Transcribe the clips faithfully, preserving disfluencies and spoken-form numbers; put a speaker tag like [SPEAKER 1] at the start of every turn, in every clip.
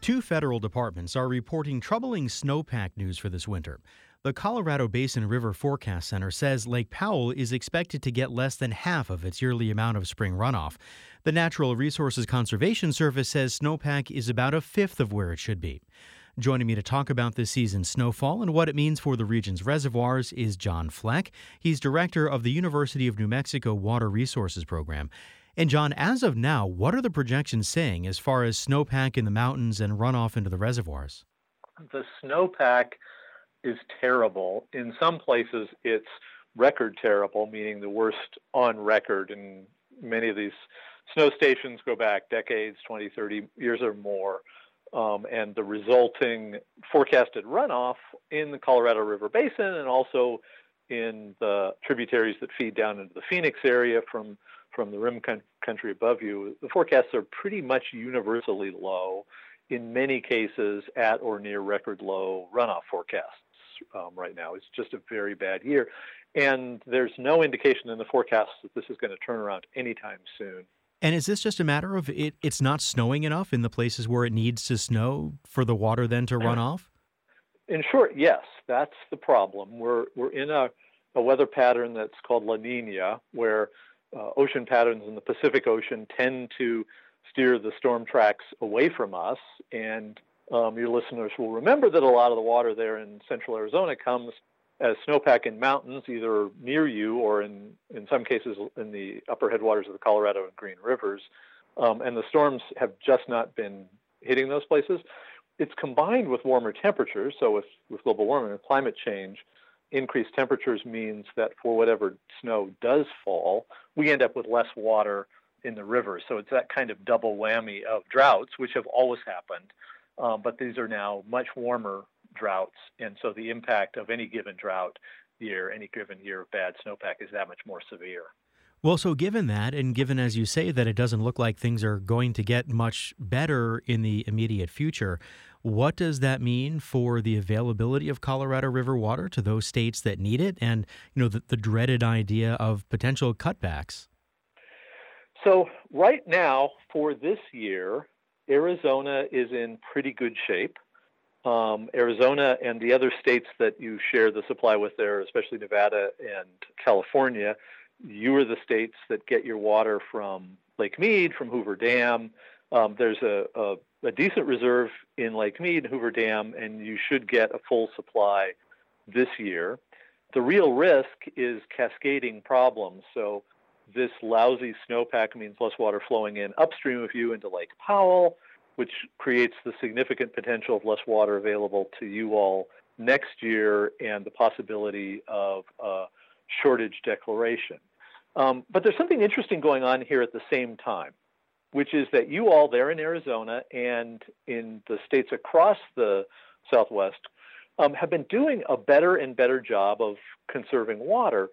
[SPEAKER 1] Two federal departments are reporting troubling snowpack news for this winter. The Colorado Basin River Forecast Center says Lake Powell is expected to get less than half of its yearly amount of spring runoff. The Natural Resources Conservation Service says snowpack is about a fifth of where it should be. Joining me to talk about this season's snowfall and what it means for the region's reservoirs is John Fleck. He's director of the University of New Mexico Water Resources Program. And John, as of now, what are the projections saying as far as snowpack in the mountains and runoff into the reservoirs?
[SPEAKER 2] The snowpack is terrible. In some places, it's record terrible, meaning the worst on record. And many of these snow stations go back decades, twenty, thirty years or more. Um, and the resulting forecasted runoff in the Colorado River Basin and also in the tributaries that feed down into the Phoenix area from from the rim country above you, the forecasts are pretty much universally low, in many cases at or near record low runoff forecasts um, right now. It's just a very bad year. And there's no indication in the forecasts that this is going to turn around anytime soon.
[SPEAKER 1] And is this just a matter of it, it's not snowing enough in the places where it needs to snow for the water then to run off?
[SPEAKER 2] In short, yes, that's the problem. We're, we're in a, a weather pattern that's called La Nina, where Uh, ocean patterns in the Pacific Ocean tend to steer the storm tracks away from us. And um, your listeners will remember that a lot of the water there in central Arizona comes as snowpack in mountains, either near you or in, in some cases in the upper headwaters of the Colorado and Green Rivers. Um, and the storms have just not been hitting those places. It's combined with warmer temperatures. So with, with global warming and climate change, increased temperatures means that for whatever snow does fall, we end up with less water in the river. So it's that kind of double whammy of droughts, which have always happened, um, but these are now much warmer droughts. And so the impact of any given drought year, any given year of bad snowpack is that much more severe.
[SPEAKER 1] Well, so given that, and given, as you say, that it doesn't look like things are going to get much better in the immediate future, what does that mean for the availability of Colorado River water to those states that need it and, you know, the, the dreaded idea of potential cutbacks?
[SPEAKER 2] So right now, for this year, Arizona is in pretty good shape. Um, Arizona and the other states that you share the supply with there, especially Nevada and California, you are the states that get your water from Lake Mead, from Hoover Dam. Um, there's a, a, a decent reserve in Lake Mead, Hoover Dam, and you should get a full supply this year. The real risk is cascading problems. So this lousy snowpack means less water flowing in upstream of you into Lake Powell, which creates the significant potential of less water available to you all next year and the possibility of a shortage declaration. Um, but there's something interesting going on here at the same time, which is that you all there in Arizona and in the states across the Southwest um, have been doing a better and better job of conserving water.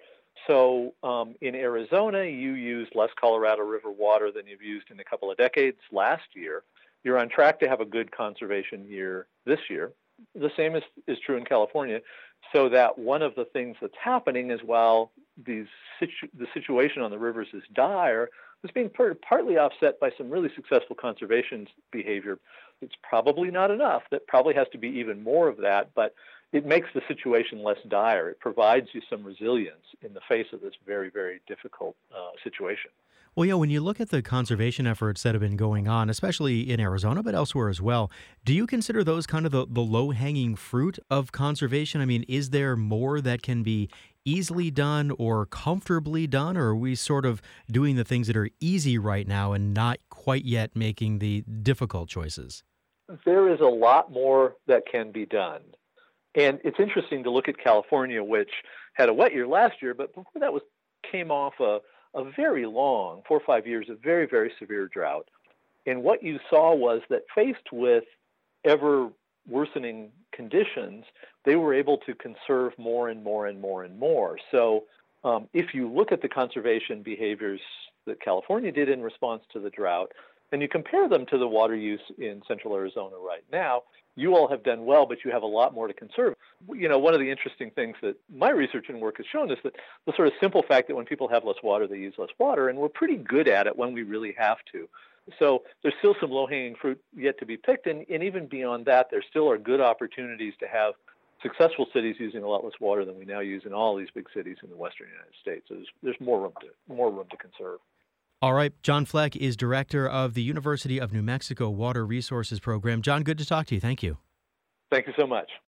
[SPEAKER 2] So um, in Arizona, you used less Colorado River water than you've used in a couple of decades last year. You're on track to have a good conservation year this year. The same is, is true in California. So that one of the things that's happening is while these situ- the situation on the rivers is dire, it's being per- partly offset by some really successful conservation behavior. It's probably not enough. That probably has to be even more of that, but it makes the situation less dire. It provides you some resilience in the face of this very, very difficult uh, situation.
[SPEAKER 1] Well, yeah, when you look at the conservation efforts that have been going on, especially in Arizona, but elsewhere as well, do you consider those kind of the, the low-hanging fruit of conservation? I mean, is there more that can be easily done or comfortably done, or are we sort of doing the things that are easy right now and not quite yet making the difficult choices?
[SPEAKER 2] There is a lot more that can be done. And it's interesting to look at California, which had a wet year last year, but before that was came off a a very long, four or five years of very, very severe drought. And what you saw was that faced with ever worsening conditions, they were able to conserve more and more and more and more. So um, if you look at the conservation behaviors that California did in response to the drought, and you compare them to the water use in central Arizona right now, you all have done well, but you have a lot more to conserve. You know, one of the interesting things that my research and work has shown is that the sort of simple fact that when people have less water, they use less water, and we're pretty good at it when we really have to. So there's still some low-hanging fruit yet to be picked, and, and even beyond that, there still are good opportunities to have successful cities using a lot less water than we now use in all these big cities in the western United States. So there's, there's more room to more room to conserve.
[SPEAKER 1] All right. John Fleck is director of the University of New Mexico Water Resources Program. John, good to talk to you. Thank you.
[SPEAKER 2] Thank you so much.